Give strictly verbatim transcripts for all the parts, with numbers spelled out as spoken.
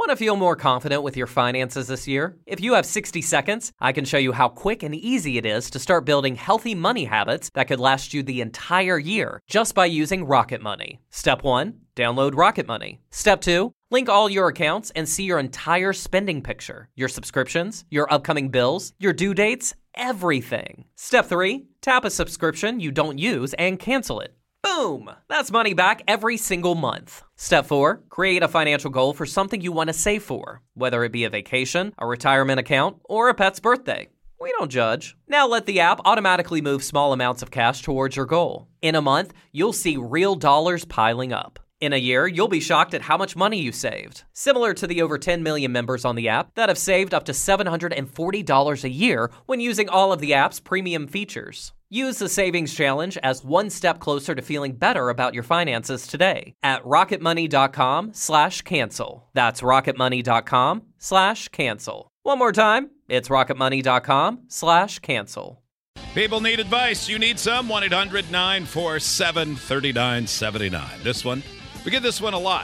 Want to feel more confident with your finances this year? If you have sixty seconds, I can show you how quick and easy it is to start building healthy money habits that could last you the entire year just by using Rocket Money. Step one, download Rocket Money. Step two, link all your accounts and see your entire spending picture, your subscriptions, your upcoming bills, your due dates, everything. Step three, tap a subscription you don't use and cancel it. Boom! That's money back every single month. Step four, create a financial goal for something you want to save for, whether it be a vacation, a retirement account, or a pet's birthday. We don't judge. Now let the app automatically move small amounts of cash towards your goal. In a month, you'll see real dollars piling up. In a year, you'll be shocked at how much money you saved. Similar to the over ten million members on the app that have saved up to seven hundred forty dollars a year when using all of the app's premium features. Use the Savings Challenge as one step closer to feeling better about your finances today at rocketmoney.com slash cancel. That's rocketmoney.com slash cancel. One more time, it's rocketmoney.com slash cancel. People need advice. You need some. one eight hundred nine four seven three nine seven nine. This one, we get this one a lot.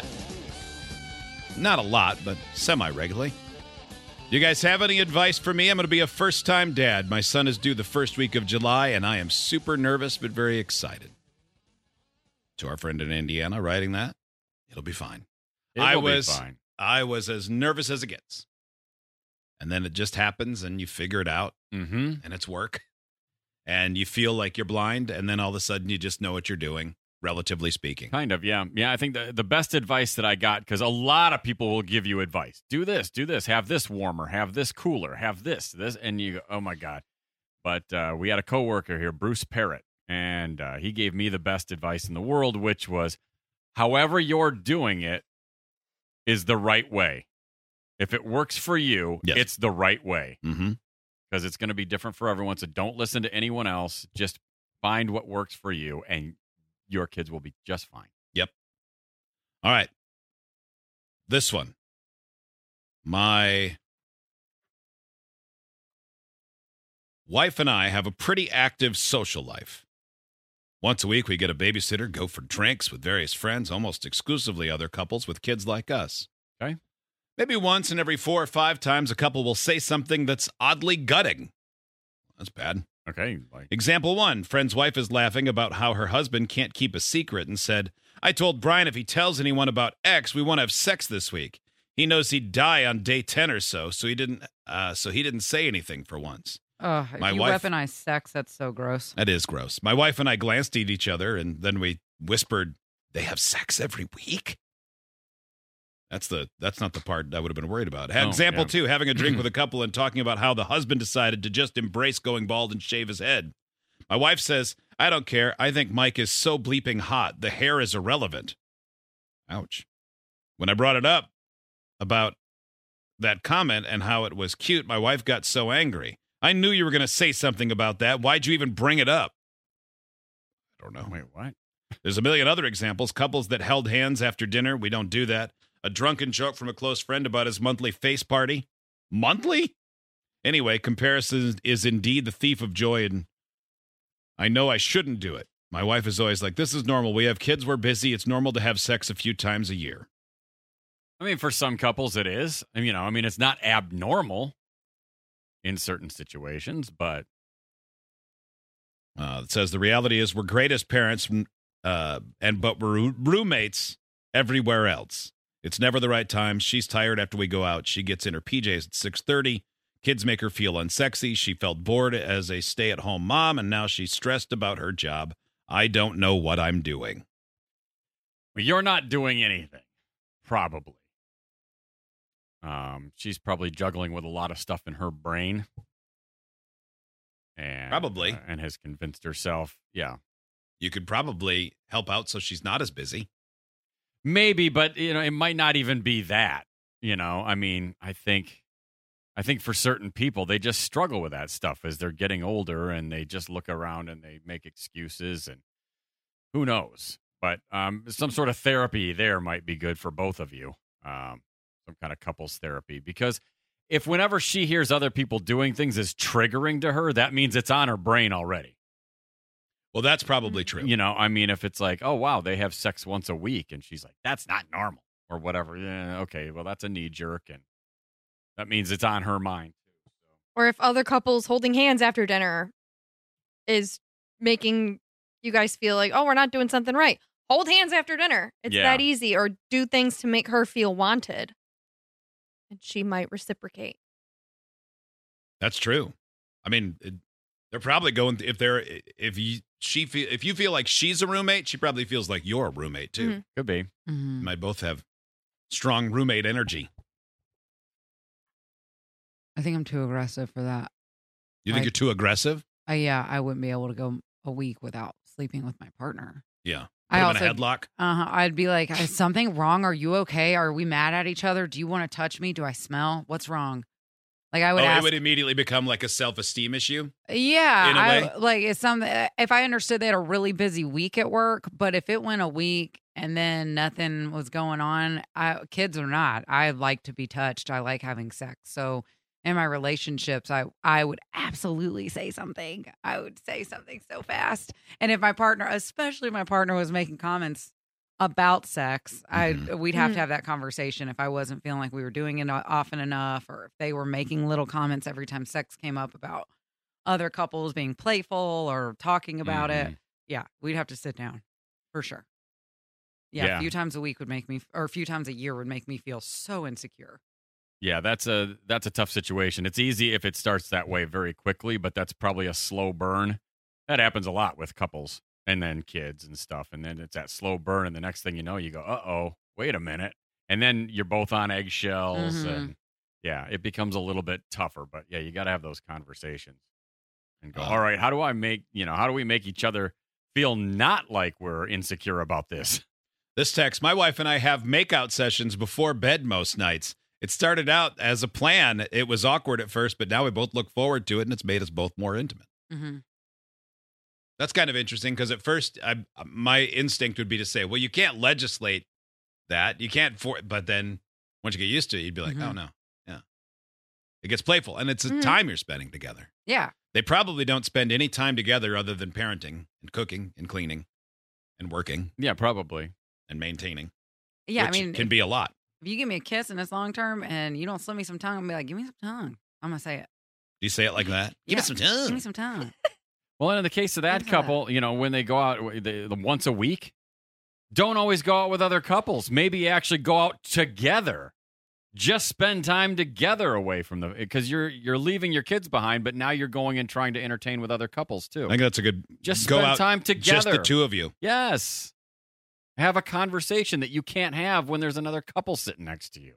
Not a lot, but semi-regularly. You guys have any advice for me? I'm going to be a first-time dad. My son is due the first week of July, and I am super nervous but very excited. To our friend in Indiana writing that, it'll be fine. It I will was, be fine. I was as nervous as it gets. And then it just happens, and you figure it out, Mm-hmm. and it's work. And you feel like you're blind, and then all of a sudden you just know what you're doing, relatively speaking. Kind of, yeah. Yeah, I think the, the best advice that I got, because a lot of people will give you advice. Do this, do this, have this warmer, have this cooler, have this, this, and you go, oh, my God. But uh, we had a coworker here, Bruce Parrott, and uh, he gave me the best advice in the world, which was, however you're doing it is the right way. If it works for you, Yes. it's the right way. Mm-hmm. Because it's going to be different for everyone. So don't listen to anyone else. Just find what works for you, and your kids will be just fine. Yep. All right. This one. My wife and I have a pretty active social life. Once a week, we get a babysitter, go for drinks with various friends, almost exclusively other couples with kids like us. Okay. Maybe once in every four or five times, a couple will say something that's oddly gutting. That's bad. Okay. Like, Example one, friend's wife is laughing about how her husband can't keep a secret and said, I told Brian if he tells anyone about X, we want to have sex this week. He knows he'd die on day ten or so, so he didn't uh, so he didn't say anything for once. Oh, My you wife- weaponize sex. That's so gross. That is gross. My wife and I glanced at each other, and then we whispered, they have sex every week? That's the that's not the part I would have been worried about. Oh, Example yeah. two, having a drink with a couple and talking about how the husband decided to just embrace going bald and shave his head. My wife says, I don't care. I think Mike is so bleeping hot. The hair is irrelevant. Ouch. When I brought it up about that comment and how it was cute, my wife got so angry. I knew you were going to say something about that. Why'd you even bring it up? I don't know. wait, what? There's a million other examples. Couples that held hands after dinner. We don't do that. A drunken joke from a close friend about his monthly face party. Monthly? Anyway, comparison is indeed the thief of joy, and I know I shouldn't do it. My wife is always like, this is normal. We have kids. We're busy. It's normal to have sex a few times a year. I mean, for some couples, it is. I mean, you know, I mean, it's not abnormal in certain situations, but Uh, it says the reality is we're great as parents, uh, and but we're roommates everywhere else. It's never the right time. She's tired after we go out. She gets in her P Js at six thirty. Kids make her feel unsexy. She felt bored as a stay-at-home mom, and now she's stressed about her job. I don't know what I'm doing. you're not doing anything, probably. Um, she's probably juggling with a lot of stuff in her brain. And, Probably. uh, and has convinced herself, yeah. You could probably help out so she's not as busy. Maybe, but you know, it might not even be that. You know, I mean, I think, I think for certain people, they just struggle with that stuff as they're getting older, and they just look around and they make excuses, and who knows? But um, some sort of therapy there might be good for both of you. Um, some kind of couples therapy, because if whenever she hears other people doing things is triggering to her, that means it's on her brain already. Well, that's probably true. You know, I mean, if it's like, oh, wow, they have sex once a week, and she's like, that's not normal. or whatever. Yeah, okay, well, that's a knee jerk, and that means it's on her mind. Too, so. Or if other couples holding hands after dinner is making you guys feel like, oh, we're not doing something right. Hold hands after dinner. It's Yeah. that easy. Or do things to make her feel wanted. And she might reciprocate. That's true. I mean, it, they're probably going if they're if you she feel if you feel like she's a roommate, she probably feels like you're a roommate too. Mhm. Could be. Mhm. You might both have strong roommate energy. I think I'm too aggressive for that. You think Like- you're too aggressive? Uh, yeah, I wouldn't be able to go a week without sleeping with my partner. Yeah. Put I him in a also- headlock. Uh-huh. I'd be like, is something wrong? Are you okay? Are we mad at each other? Do you want to touch me? Do I smell? What's wrong? Like I would Oh, ask. it would immediately become like a self-esteem issue. Yeah, in a I, way? like it's something. If I understood they had a really busy week at work, but if it went a week and then nothing was going on, I, kids or not, I like to be touched. I like having sex. So in my relationships, I I would absolutely say something. I would say something so fast. And if my partner, especially my partner, was making comments about sex, I Mhm. we'd have Mhm. to have that conversation if I wasn't feeling like we were doing it often enough, or if they were making little comments every time sex came up about other couples being playful or talking about it. Mhm. Yeah, we'd have to sit down for sure. Yeah, Yeah. a few times a week would make me, or a few times a year would make me feel so insecure. Yeah, that's a that's a tough situation. It's easy if it starts that way very quickly, but that's probably a slow burn. That happens a lot with couples and then kids and stuff. And then it's that slow burn, and the next thing you know, you go, "Uh oh, wait a minute," and then you're both on eggshells, Mhm. and yeah, it becomes a little bit tougher. But yeah, you got to have those conversations and go, Uh, "All right, how do I make you know how do we make each other feel not like we're insecure about this?" This text, my wife and I have makeout sessions before bed most nights. It started out as a plan. It was awkward at first, but now we both look forward to it, and it's made us both more intimate. Mm-hmm. That's kind of interesting because at first, I, my instinct would be to say, well, you can't legislate that. You can't, for, but then once you get used to it, you'd be like, Mhm. oh, no. Yeah. It gets playful, and it's a Mhm. time you're spending together. Yeah, They probably don't spend any time together other than parenting and cooking and cleaning and working Yeah, probably. and maintaining. yeah. which I mean, can if, be a lot. if you give me a kiss and it's long term, and you don't slip me some tongue, I'm gonna be like, give me some tongue. I'm gonna say it. Do you say it like that? Give Yeah. me some time. Give me some tongue. Well, in the case of that Think of couple, you know, when they go out the, the once a week, don't always go out with other couples. Maybe actually go out together. Just spend time together away from the because you're you're leaving your kids behind, but now you're going and trying to entertain with other couples too. I think that's a good. Just go spend out, time together. Just the two of you. Yes. Have a conversation that you can't have when there's another couple sitting next to you.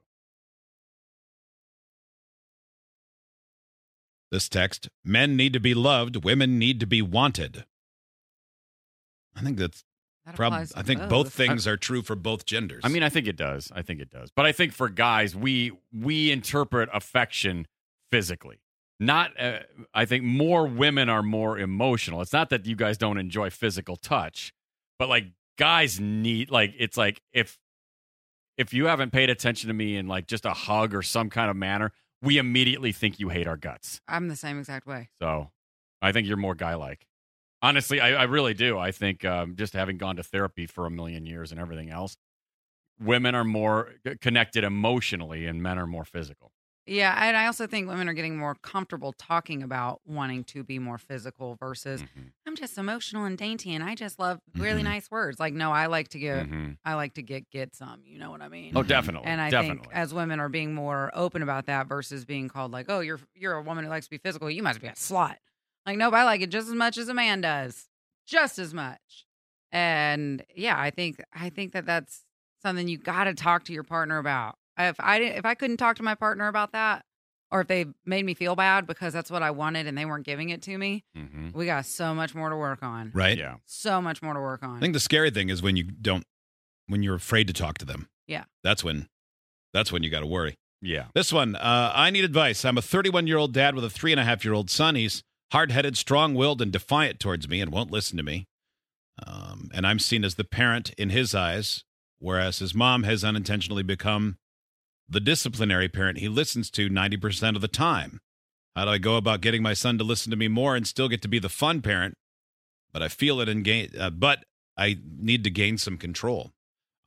This text: men need to be loved, women need to be wanted. I think that's That prob- applies to I think both things are true for both genders. I mean, I think it does. I think it does. But I think for guys, we we interpret affection physically. Not, uh, I think more women are more emotional. It's not that you guys don't enjoy physical touch, but like guys need, like, it's like if if you haven't paid attention to me in like just a hug or some kind of manner, we immediately think you hate our guts. I'm the same exact way. So I think you're more guy-like. Honestly, I, I really do. I think um, just having gone to therapy for a million years and everything else, women are more connected emotionally and men are more physical. Yeah, and I also think women are getting more comfortable talking about wanting to be more physical versus Mhm. I'm just emotional and dainty and I just love really Mhm. nice words. Like, no, I like to get Mhm. I like to get get some. You know what I mean? Oh, definitely. And I definitely. think as women are being more open about that versus being called like, oh, you're you're a woman who likes to be physical, you must be a slut. Like, nope, I like it just as much as a man does, just as much. And yeah, I think I think that that's something you got to talk to your partner about. If I didn't, if I couldn't talk to my partner about that, or if they made me feel bad because that's what I wanted and they weren't giving it to me, Mhm. we got so much more to work on. right? Yeah. So much more to work on. I think the scary thing is when you don't, when you're afraid to talk to them. Yeah. That's when, that's when you got to worry. Yeah. This one, uh, I need advice. I'm a thirty-one year old dad with a three and a half year old son. He's hard headed, strong willed, and defiant towards me and won't listen to me. Um, and I'm seen as the parent in his eyes, whereas his mom has unintentionally become the disciplinary parent he listens to ninety percent of the time. How do I go about getting my son to listen to me more and still get to be the fun parent? But I feel it and gain, uh, but I need to gain some control.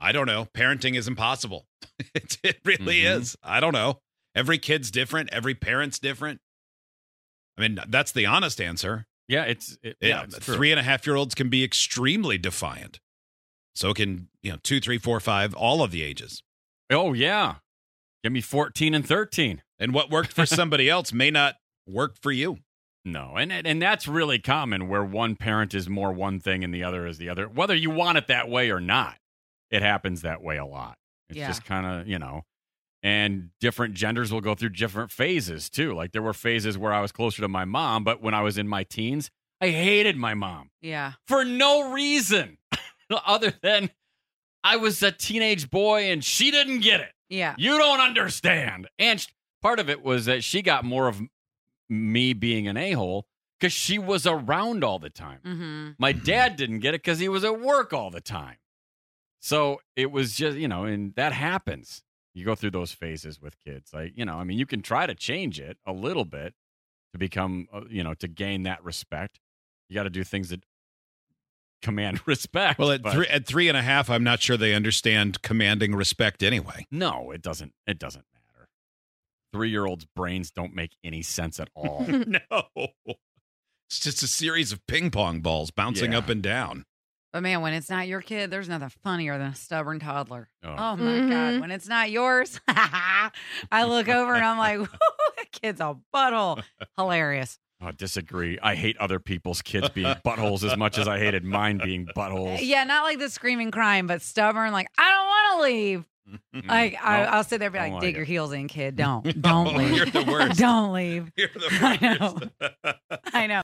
I don't know. Parenting is impossible. it, it really Mhm. is. I don't know. Every kid's different. Every parent's different. I mean, that's the honest answer. Yeah, it's it, Yeah, yeah, it's true. three and a half year olds can be extremely defiant. So can, you know, two, three, four, five, all of the ages. Oh yeah, give me fourteen and thirteen. And what worked for somebody else may not work for you. No, and and that's really common where one parent is more one thing and the other is the other. Whether you want it that way or not, it happens that way a lot. It's Yeah. just kind of, you know, and different genders will go through different phases too. Like there were phases where I was closer to my mom, but when I was in my teens, I hated my mom Yeah. for no reason other than I was a teenage boy and she didn't get it. Yeah. You don't understand. And sh- part of it was that she got more of me being an a-hole because she was around all the time. Mm-hmm. My dad didn't get it because he was at work all the time. So it was just, you know, and that happens. You go through those phases with kids. Like, you know, I mean, you can try to change it a little bit to become, uh, you know, to gain that respect. You got to do things that command respect. Well, at but- three at three and a half, I'm not sure they understand commanding respect anyway. No, it doesn't. It doesn't matter. Three-year-olds' brains don't make any sense at all. No. It's just a series of ping pong balls bouncing Yeah. up and down. But man, when it's not your kid, there's nothing funnier than a stubborn toddler. Oh. Oh, my Mhm. God. When it's not yours, I look over and I'm like, "Woo, that kid's a butthole. Hilarious. I disagree. I hate other people's kids being buttholes as much as I hated mine being buttholes. Yeah, not like the screaming, crying, but stubborn. Like, I don't want to leave. Like, I, Nope. I'll sit there and be Don't like, like dig it. your heels in, kid. Don't. Don't Oh, leave. you're the worst. Don't leave. You're the I know. worst. I know.